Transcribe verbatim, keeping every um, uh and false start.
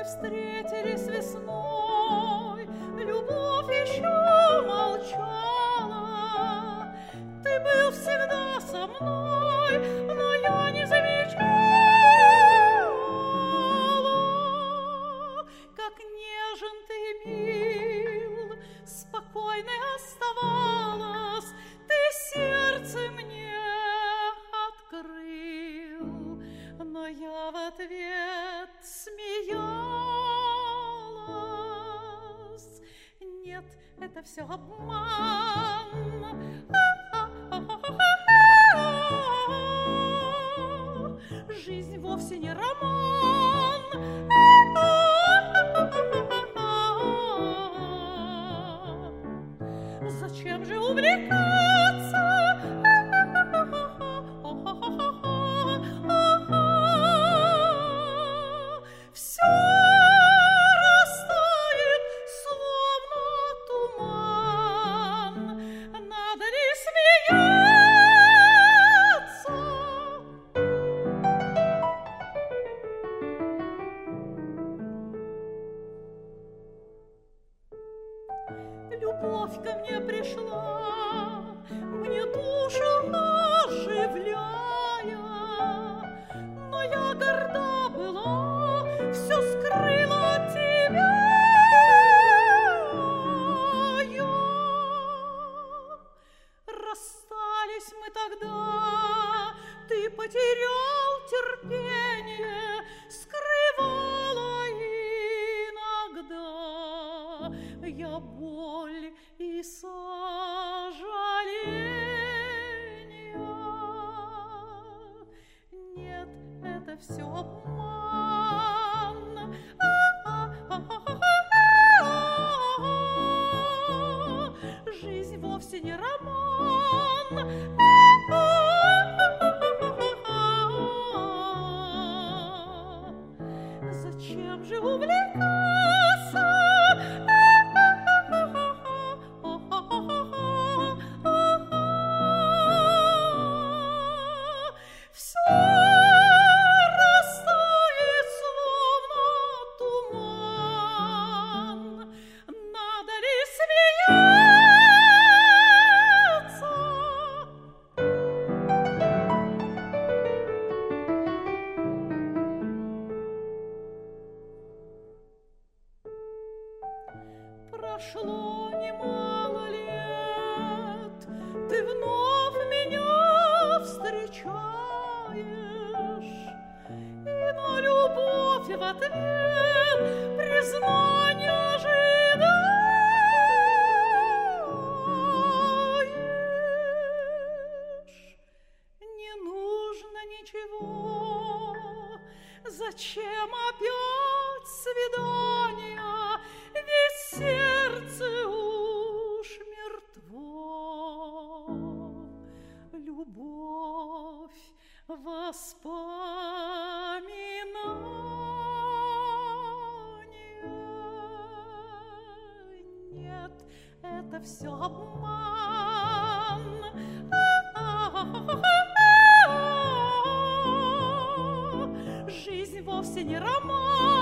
встретились весной, любовь еще молчала. Ты был всегда со мной, но я не замечала, как нежен ты мил, спокойной оставалась, ты сердце мне открыл, но я в ответ смеялась. Нет, это все обман. Жизнь вовсе не роман. Зачем же увлекаться? Все растает, словно туман. Надо ли смеяться? Любовь ко мне пришла, мне душу оживляя, но я горда была, все скрыла от тебя я. Расстались мы тогда, ты потерял терпение, скрывала иногда я боль и сожаление. Нет, это все обман. Жизнь вовсе не роман. Зачем же увлекаться? Все растает, словно туман. Надо ли смеяться? Прошло немало лет, ты вновь меня встречаешь, и на любовь в ответ признание ожидаешь. Не нужно ничего, зачем опять свидания? Ведь сердце уж мертво. Любовь, воспоминания. Нет, это все обман. Жизнь вовсе не роман.